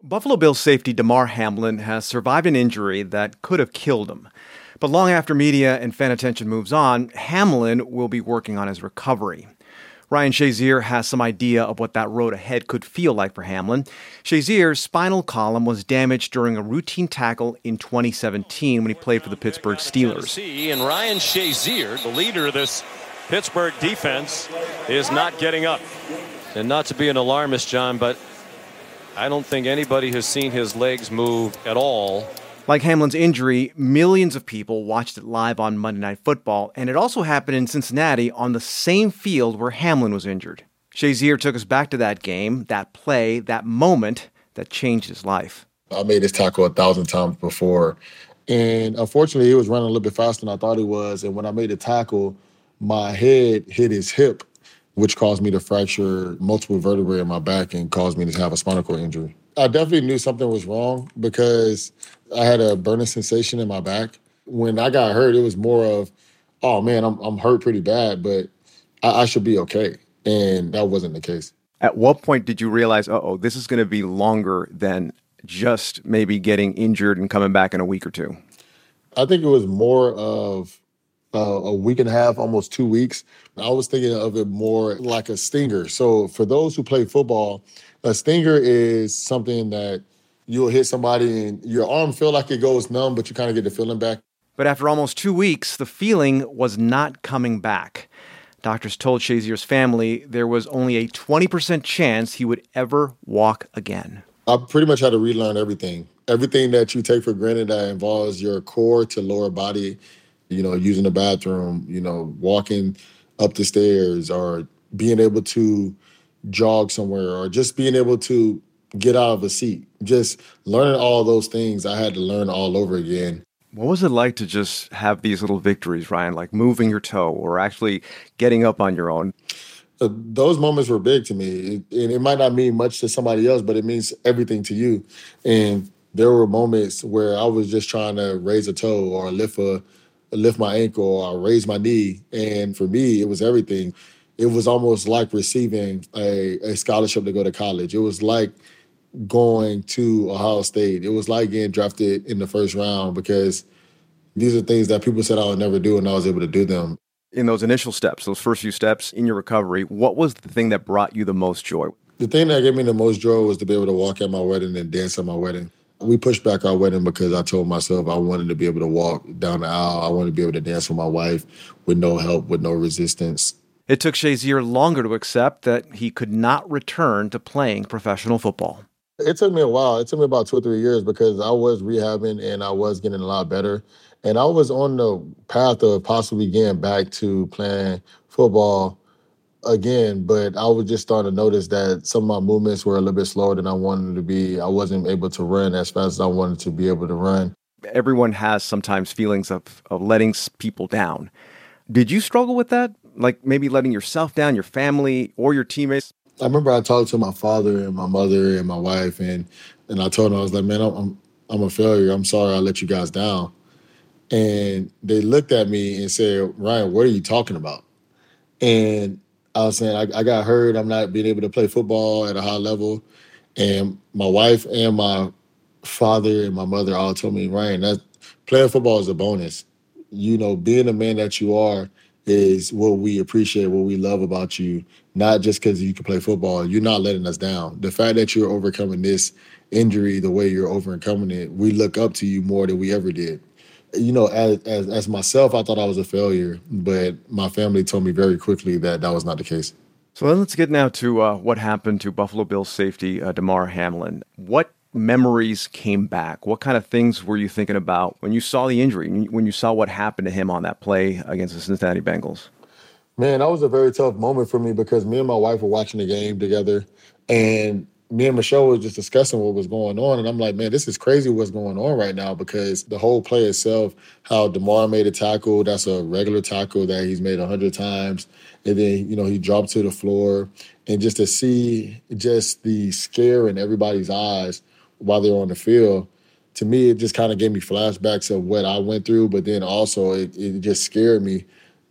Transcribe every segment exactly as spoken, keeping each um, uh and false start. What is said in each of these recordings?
Buffalo Bills safety Damar Hamlin has survived an injury that could have killed him. But long after media and fan attention moves on, Hamlin will be working on his recovery. Ryan Shazier has some idea of what that road ahead could feel like for Hamlin. Shazier's spinal column was damaged during a routine tackle in twenty seventeen when he played for the Pittsburgh Steelers. And Ryan Shazier, the leader of this Pittsburgh defense, is not getting up. And not to be an alarmist, John, but I don't think anybody has seen his legs move at all. Like Hamlin's injury, millions of people watched it live on Monday Night Football, and it also happened in Cincinnati on the same field where Hamlin was injured. Shazier took us back to that game, that play, that moment that changed his life. I made this tackle a thousand times before, and unfortunately, he was running a little bit faster than I thought he was, and when I made the tackle, my head hit his hip, which caused me to fracture multiple vertebrae in my back and caused me to have a spinal cord injury. I definitely knew something was wrong because I had a burning sensation in my back. When I got hurt, it was more of, oh man, I'm I'm hurt pretty bad, but I, I should be okay. And that wasn't the case. At what point did you realize, uh-oh, this is going to be longer than just maybe getting injured and coming back in a week or two? I think it was more of Uh, a week and a half, almost two weeks. I was thinking of it more like a stinger. So for those who play football, a stinger is something that you'll hit somebody and your arm feel like it goes numb, but you kind of get the feeling back. But after almost two weeks, the feeling was not coming back. Doctors told Shazier's family there was only a twenty percent chance he would ever walk again. I pretty much had to relearn everything. Everything that you take for granted that involves your core to lower body, you know, using the bathroom, you know, walking up the stairs or being able to jog somewhere or just being able to get out of a seat. Just learning all those things, I had to learn all over again. What was it like to just have these little victories, Ryan, like moving your toe or actually getting up on your own? Uh, those moments were big to me. It, and it might not mean much to somebody else, but it means everything to you. And there were moments where I was just trying to raise a toe or lift a lift my ankle or raise my knee. And for me, it was everything. It was almost like receiving a, a scholarship to go to college. It was like going to Ohio State. It was like getting drafted in the first round because these are things that people said I would never do, and I was able to do them. In those initial steps, those first few steps in your recovery, what was the thing that brought you the most joy? The thing that gave me the most joy was to be able to walk at my wedding and dance at my wedding. We pushed back our wedding because I told myself I wanted to be able to walk down the aisle. I wanted to be able to dance with my wife with no help, with no resistance. It took Shazier longer to accept that he could not return to playing professional football. It took me a while. It took me about two or three years because I was rehabbing and I was getting a lot better. And I was on the path of possibly getting back to playing football again, but I was just starting to notice that some of my movements were a little bit slower than I wanted them to be. I wasn't able to run as fast as I wanted to be able to run. Everyone has sometimes feelings of, of letting people down. Did you struggle with that? Like maybe letting yourself down, your family, or your teammates? I remember I talked to my father and my mother and my wife, and and I told them, I was like, man, I'm I'm a failure. I'm sorry I let you guys down. And they looked at me and said, Ryan, what are you talking about? And I was saying, I, I got hurt. I'm not being able to play football at a high level. And my wife and my father and my mother all told me, Ryan, that playing football is a bonus. You know, being the man that you are is what we appreciate, what we love about you, not just because you can play football. You're not letting us down. The fact that you're overcoming this injury the way you're overcoming it, we look up to you more than we ever did. You know, as, as as myself, I thought I was a failure, but my family told me very quickly that that was not the case. So then let's get now to uh, what happened to Buffalo Bills safety uh, Damar Hamlin. What memories came back? What kind of things were you thinking about when you saw the injury, when you saw what happened to him on that play against the Cincinnati Bengals? Man, that was a very tough moment for me because me and my wife were watching the game together, and me and Michelle was just discussing what was going on. And I'm like, man, this is crazy what's going on right now because the whole play itself, how Damar made a tackle, that's a regular tackle that he's made a hundred times. And then, you know, he dropped to the floor. And just to see just the scare in everybody's eyes while they're on the field, to me, it just kind of gave me flashbacks of what I went through. But then also it, it just scared me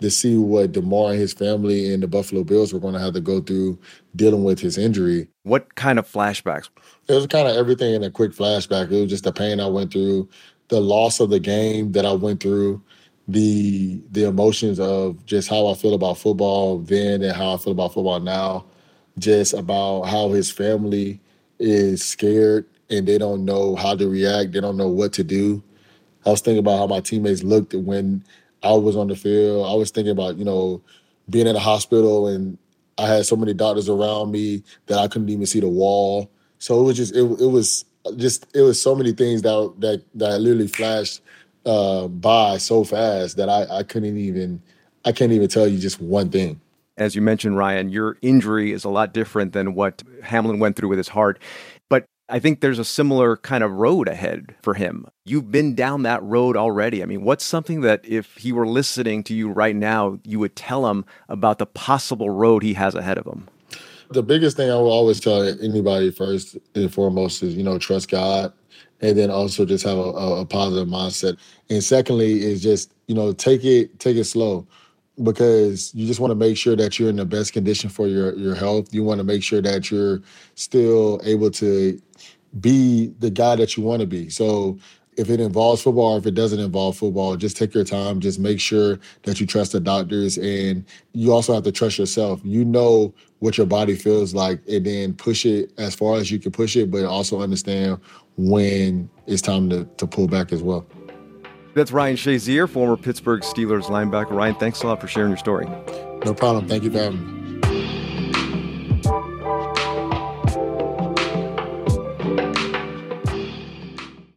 to see what DeMar and his family and the Buffalo Bills were going to have to go through dealing with his injury. What kind of flashbacks? It was kind of everything in a quick flashback. It was just the pain I went through, the loss of the game that I went through, the the emotions of just how I feel about football then and how I feel about football now, just about how his family is scared and they don't know how to react. They don't know what to do. I was thinking about how my teammates looked when I was on the field. I was thinking about, you know, being in the hospital and I had so many doctors around me that I couldn't even see the wall. So it was just, it, it was just, it was so many things that that that literally flashed uh, by so fast that I, I couldn't even, I can't even tell you just one thing. As you mentioned, Ryan, your injury is a lot different than what Hamlin went through with his heart. But I think there's a similar kind of road ahead for him. You've been down that road already. I mean, what's something that if he were listening to you right now, you would tell him about the possible road he has ahead of him? The biggest thing I will always tell anybody first and foremost is, you know, trust God, and then also just have a, a positive mindset. And secondly is just, you know, take it, take it slow. Because you just want to make sure that you're in the best condition for your, your health. You want to make sure that you're still able to be the guy that you want to be. So if it involves football or if it doesn't involve football, just take your time. Just make sure that you trust the doctors. And you also have to trust yourself. You know what your body feels like, and then push it as far as you can push it, but also understand when it's time to, to pull back as well. That's Ryan Shazier, former Pittsburgh Steelers linebacker. Ryan, thanks a lot for sharing your story. No problem. Thank you for having me.